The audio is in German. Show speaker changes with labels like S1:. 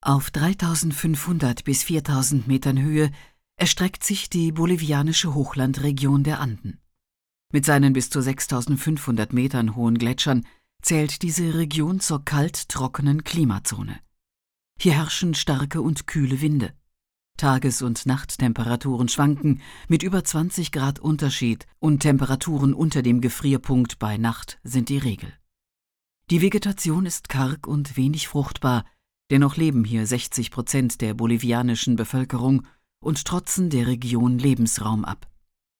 S1: Auf 3.500 bis 4.000 Metern Höhe erstreckt sich die bolivianische Hochlandregion der Anden. Mit seinen bis zu 6.500 Metern hohen Gletschern zählt diese Region zur kalt-trockenen Klimazone. Hier herrschen starke und kühle Winde. Tages- und Nachttemperaturen schwanken mit über 20 Grad Unterschied und Temperaturen unter dem Gefrierpunkt bei Nacht sind die Regel. Die Vegetation ist karg und wenig fruchtbar, dennoch leben hier 60% der bolivianischen Bevölkerung und trotzen der Region Lebensraum ab.